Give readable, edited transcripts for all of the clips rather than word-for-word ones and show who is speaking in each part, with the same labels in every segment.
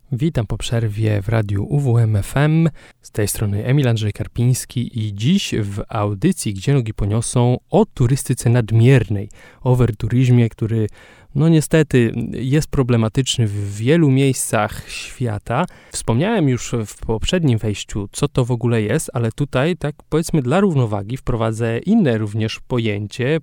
Speaker 1: Witam po przerwie w radiu UWM-FM. Z tej strony Emil Andrzej Karpiński i dziś w audycji Gdzie nogi poniosą o turystyce nadmiernej, overturyzmie, który niestety jest problematyczny w wielu miejscach świata. Wspomniałem już w poprzednim wejściu, co to w ogóle jest, ale tutaj, tak powiedzmy dla równowagi, wprowadzę inne również pojęcie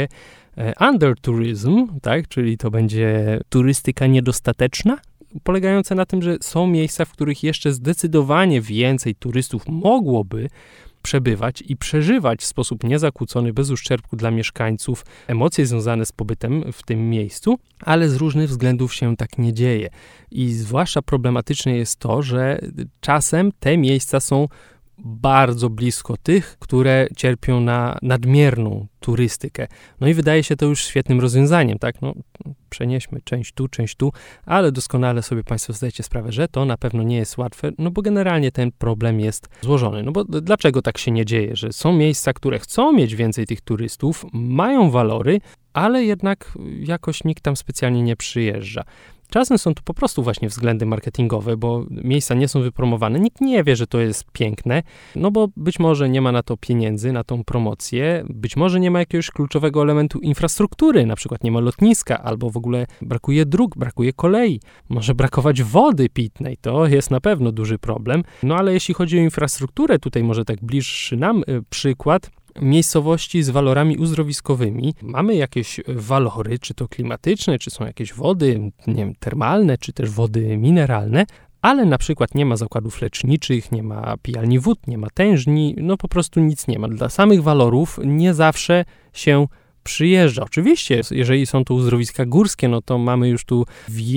Speaker 1: undertourism, tak, czyli to będzie turystyka niedostateczna, polegające na tym, że są miejsca, w których jeszcze zdecydowanie więcej turystów mogłoby przebywać i przeżywać w sposób niezakłócony, bez uszczerbku dla mieszkańców, emocje związane z pobytem w tym miejscu, ale z różnych względów się tak nie dzieje. I zwłaszcza problematyczne jest to, że czasem te miejsca są bardzo blisko tych, które cierpią na nadmierną turystykę. No i wydaje się to już świetnym rozwiązaniem, tak? Przenieśmy część tu, ale doskonale sobie Państwo zdajecie sprawę, że to na pewno nie jest łatwe, bo generalnie ten problem jest złożony. Bo dlaczego tak się nie dzieje? Że są miejsca, które chcą mieć więcej tych turystów, mają walory, ale jednak jakoś nikt tam specjalnie nie przyjeżdża. Czasem są to po prostu właśnie względy marketingowe, bo miejsca nie są wypromowane. Nikt nie wie, że to jest piękne, bo być może nie ma na to pieniędzy, na tą promocję, być może nie ma jakiegoś kluczowego elementu infrastruktury, na przykład nie ma lotniska, albo w ogóle brakuje dróg, brakuje kolei, może brakować wody pitnej, to jest na pewno duży problem. Ale jeśli chodzi o infrastrukturę, tutaj może tak bliższy nam przykład, miejscowości z walorami uzdrowiskowymi. Mamy jakieś walory, czy to klimatyczne, czy są jakieś wody, termalne, czy też wody mineralne, ale na przykład nie ma zakładów leczniczych, nie ma pijalni wód, nie ma tężni, po prostu nic nie ma. Dla samych walorów nie zawsze się przyjeżdża. Oczywiście, jeżeli są to uzdrowiska górskie, to mamy już tu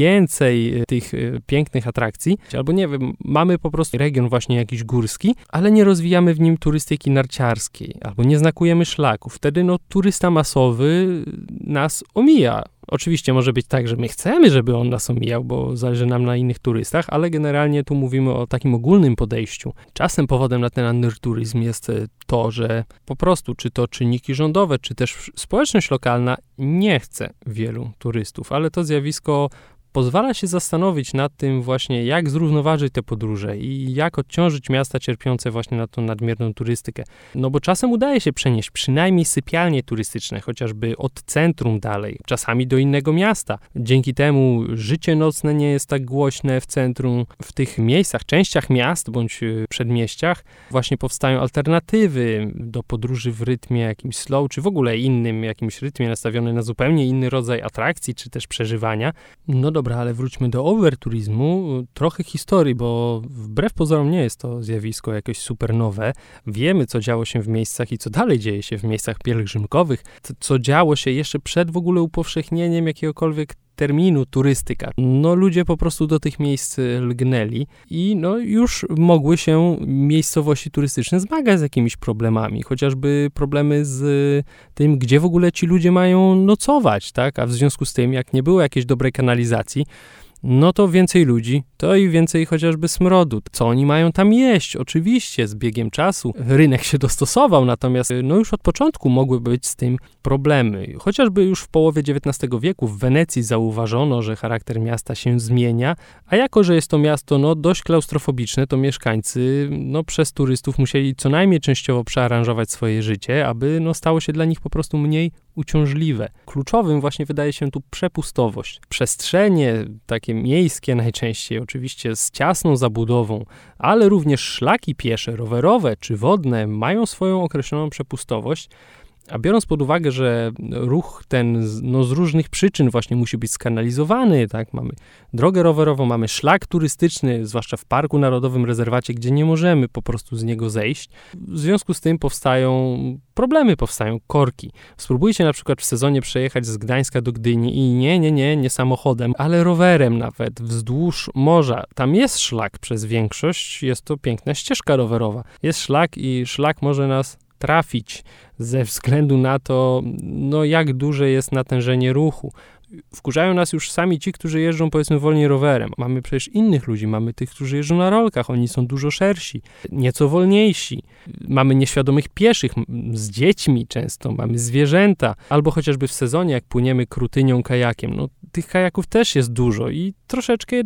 Speaker 1: więcej tych pięknych atrakcji, albo nie wiem, mamy po prostu region właśnie jakiś górski, ale nie rozwijamy w nim turystyki narciarskiej, albo nie znakujemy szlaków. Wtedy turysta masowy nas omija. Oczywiście może być tak, że my chcemy, żeby on nas omijał, bo zależy nam na innych turystach, ale generalnie tu mówimy o takim ogólnym podejściu. Czasem powodem na ten underturyzm jest to, że po prostu czy to czynniki rządowe, czy też społeczność lokalna nie chce wielu turystów, ale to zjawisko pozwala się zastanowić nad tym właśnie, jak zrównoważyć te podróże i jak odciążyć miasta cierpiące właśnie na tą nadmierną turystykę. Bo czasem udaje się przenieść przynajmniej sypialnie turystyczne, chociażby od centrum dalej, czasami do innego miasta. Dzięki temu życie nocne nie jest tak głośne w centrum. W tych miejscach, częściach miast bądź przedmieściach właśnie powstają alternatywy do podróży w rytmie jakimś slow, czy w ogóle innym jakimś rytmie nastawiony na zupełnie inny rodzaj atrakcji, czy też przeżywania. Dobra, ale wróćmy do overturizmu. Trochę historii, bo wbrew pozorom nie jest to zjawisko jakieś super nowe. Wiemy, co działo się w miejscach i co dalej dzieje się w miejscach pielgrzymkowych, co działo się jeszcze przed w ogóle upowszechnieniem jakiegokolwiek terminu turystyka. Ludzie po prostu do tych miejsc lgnęli i już mogły się miejscowości turystyczne zmagać z jakimiś problemami, chociażby problemy z tym, gdzie w ogóle ci ludzie mają nocować, tak? A w związku z tym, jak nie było jakiejś dobrej kanalizacji, to więcej ludzi, to i więcej chociażby smrodu. Co oni mają tam jeść? Oczywiście, z biegiem czasu rynek się dostosował, natomiast już od początku mogły być z tym problemy. Chociażby już w połowie XIX wieku w Wenecji zauważono, że charakter miasta się zmienia, a jako, że jest to miasto dość klaustrofobiczne, to mieszkańcy przez turystów musieli co najmniej częściowo przearanżować swoje życie, aby stało się dla nich po prostu mniej uciążliwe. Kluczowym właśnie wydaje się tu przepustowość. Przestrzenie takie miejskie najczęściej, oczywiście z ciasną zabudową, ale również szlaki piesze, rowerowe czy wodne mają swoją określoną przepustowość. A biorąc pod uwagę, że ruch ten z różnych przyczyn właśnie musi być skanalizowany, tak, mamy drogę rowerową, mamy szlak turystyczny, zwłaszcza w Parku Narodowym, rezerwacie, gdzie nie możemy po prostu z niego zejść. W związku z tym powstają problemy, powstają korki. Spróbujcie na przykład w sezonie przejechać z Gdańska do Gdyni i nie samochodem, ale rowerem nawet wzdłuż morza. Tam jest szlak przez większość, jest to piękna ścieżka rowerowa. Jest szlak i szlak może nas trafić ze względu na to, jak duże jest natężenie ruchu. Wkurzają nas już sami ci, którzy jeżdżą powiedzmy wolniej rowerem. Mamy przecież innych ludzi, mamy tych, którzy jeżdżą na rolkach, oni są dużo szersi, nieco wolniejsi. Mamy nieświadomych pieszych z dziećmi często, mamy zwierzęta, albo chociażby w sezonie, jak płyniemy krutynią kajakiem. Tych kajaków też jest dużo i troszeczkę jednak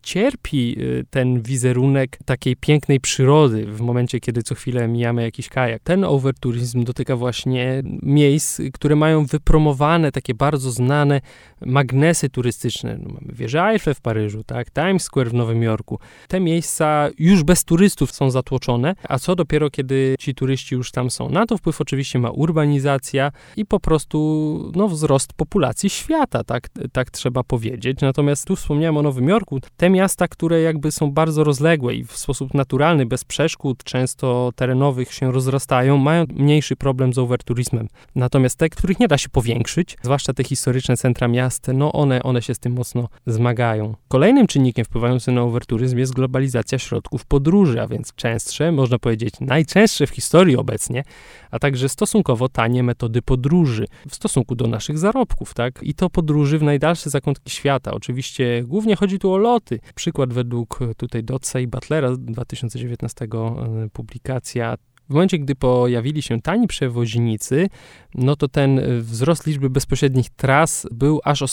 Speaker 1: cierpi ten wizerunek takiej pięknej przyrody w momencie, kiedy co chwilę mijamy jakiś kajak. Ten overtourism dotyka właśnie miejsc, które mają wypromowane takie bardzo znane magnesy turystyczne. Mamy wieżę Eiffel w Paryżu, tak? Times Square w Nowym Jorku. Te miejsca już bez turystów są zatłoczone, a co dopiero, kiedy ci turyści już tam są. Na to wpływ oczywiście ma urbanizacja i po prostu wzrost populacji świata, tak trzeba powiedzieć. Natomiast tu wspomniałem o Nowym Jorku. Te miasta, które jakby są bardzo rozległe i w sposób naturalny, bez przeszkód, często terenowych się rozrastają, mają mniejszy problem z overtourismem. Natomiast te, których nie da się powiększyć, zwłaszcza te historyczne centra miast, one się z tym mocno zmagają. Kolejnym czynnikiem wpływającym na overtouryzm jest globalizacja środków podróży, a więc częstsze, można powiedzieć najczęstsze w historii obecnie, a także stosunkowo tanie metody podróży w stosunku do naszych zarobków, tak? I to podróży w najdalsze zakątki świata. Oczywiście głównie chodzi tu o loty. Przykład według tutaj Dodsa i Butlera z 2019 publikacja. W momencie, gdy pojawili się tani przewoźnicy, to ten wzrost liczby bezpośrednich tras był aż o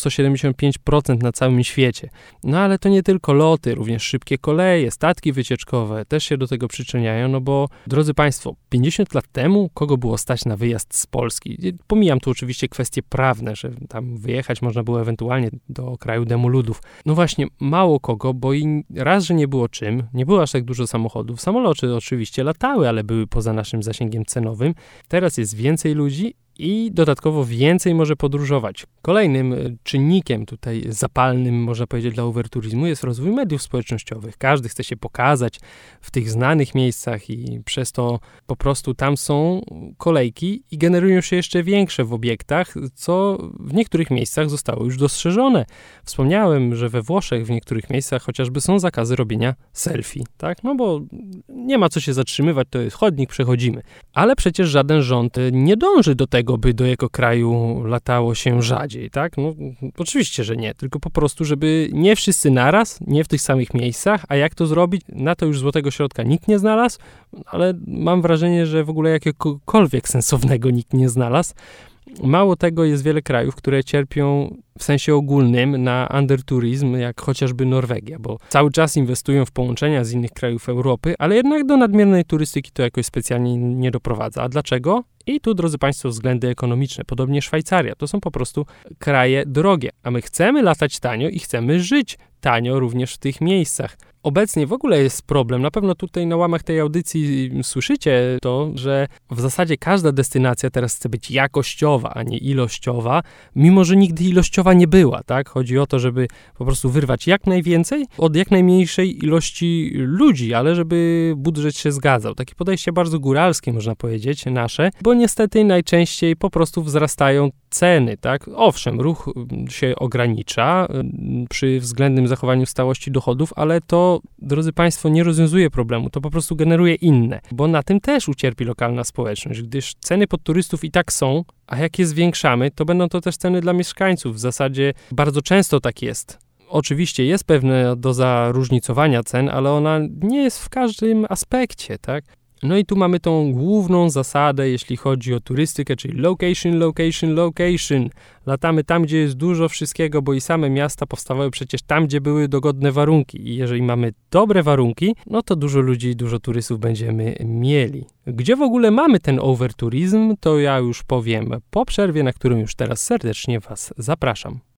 Speaker 1: 175% na całym świecie. Ale to nie tylko loty, również szybkie koleje, statki wycieczkowe też się do tego przyczyniają, bo drodzy Państwo, 50 lat temu kogo było stać na wyjazd z Polski? Pomijam tu oczywiście kwestie prawne, że tam wyjechać można było ewentualnie do kraju demoludów. Właśnie, mało kogo, bo i raz, że nie było czym, nie było aż tak dużo samochodów. Samoloty oczywiście latały, ale były poza naszym zasięgiem cenowym. Teraz jest więcej ludzi i dodatkowo więcej może podróżować. Kolejnym czynnikiem tutaj zapalnym, można powiedzieć, dla overtouryzmu jest rozwój mediów społecznościowych. Każdy chce się pokazać w tych znanych miejscach i przez to po prostu tam są kolejki i generują się jeszcze większe w obiektach, co w niektórych miejscach zostało już dostrzeżone. Wspomniałem, że we Włoszech w niektórych miejscach chociażby są zakazy robienia selfie, tak? Bo nie ma co się zatrzymywać, to jest chodnik, przechodzimy. Ale przecież żaden rząd nie dąży do tego, by do jego kraju latało się rzadziej, tak? Oczywiście, że nie, tylko po prostu, żeby nie wszyscy naraz, nie w tych samych miejscach, a jak to zrobić? Na to już złotego środka nikt nie znalazł, ale mam wrażenie, że w ogóle jakiegokolwiek sensownego nikt nie znalazł. Mało tego, jest wiele krajów, które cierpią w sensie ogólnym na undertouryzm, jak chociażby Norwegia, bo cały czas inwestują w połączenia z innych krajów Europy, ale jednak do nadmiernej turystyki to jakoś specjalnie nie doprowadza. A dlaczego? I tu, drodzy Państwo, względy ekonomiczne. Podobnie Szwajcaria. To są po prostu kraje drogie, a my chcemy latać tanio i chcemy żyć tanio również w tych miejscach. Obecnie w ogóle jest problem, na pewno tutaj na łamach tej audycji słyszycie to, że w zasadzie każda destynacja teraz chce być jakościowa, a nie ilościowa, mimo że nigdy ilościowa nie była, tak? Chodzi o to, żeby po prostu wyrwać jak najwięcej od jak najmniejszej ilości ludzi, ale żeby budżet się zgadzał. Takie podejście bardzo góralskie, można powiedzieć, nasze, bo niestety najczęściej po prostu wzrastają ceny, tak? Owszem, ruch się ogranicza przy względnym zachowaniu stałości dochodów, ale to, drodzy Państwo, nie rozwiązuje problemu, to po prostu generuje inne, bo na tym też ucierpi lokalna społeczność, gdyż ceny pod turystów i tak są, a jak je zwiększamy, to będą to też ceny dla mieszkańców. W zasadzie bardzo często tak jest. Oczywiście jest pewna doza różnicowania cen, ale ona nie jest w każdym aspekcie, tak? I tu mamy tą główną zasadę, jeśli chodzi o turystykę, czyli location, location, location. Latamy tam, gdzie jest dużo wszystkiego, bo i same miasta powstawały przecież tam, gdzie były dogodne warunki. I jeżeli mamy dobre warunki, to dużo ludzi, dużo turystów będziemy mieli. Gdzie w ogóle mamy ten overtouryzm, to ja już powiem po przerwie, na którą już teraz serdecznie Was zapraszam.